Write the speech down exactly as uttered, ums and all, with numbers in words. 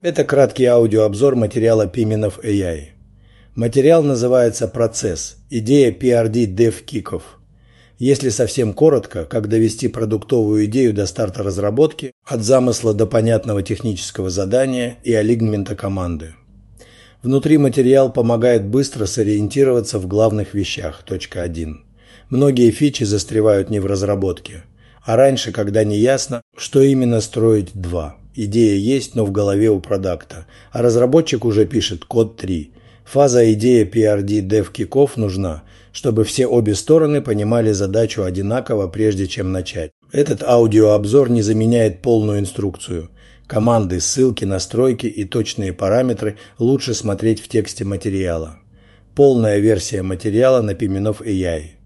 Это краткий аудиообзор материала Pimenov эй ай. Материал называется «Процесс. Идея пи ар ди Dev Kickoff». Если совсем коротко, как довести продуктовую идею до старта разработки, от замысла до понятного технического задания и алигнмента команды. Внутри материал помогает быстро сориентироваться в главных вещах. Точка один. Многие фичи застревают не в разработке, а раньше, когда не ясно, что именно строить. Два. Идея есть, но в голове у продакта, а разработчик уже пишет код. Три. Фаза идея пи ар ди Dev Kickoff нужна, чтобы все обе стороны понимали задачу одинаково, прежде чем начать. Этот аудиообзор не заменяет полную инструкцию. Команды, ссылки, настройки и точные параметры лучше смотреть в тексте материала. Полная версия материала на Pimenov эй ай.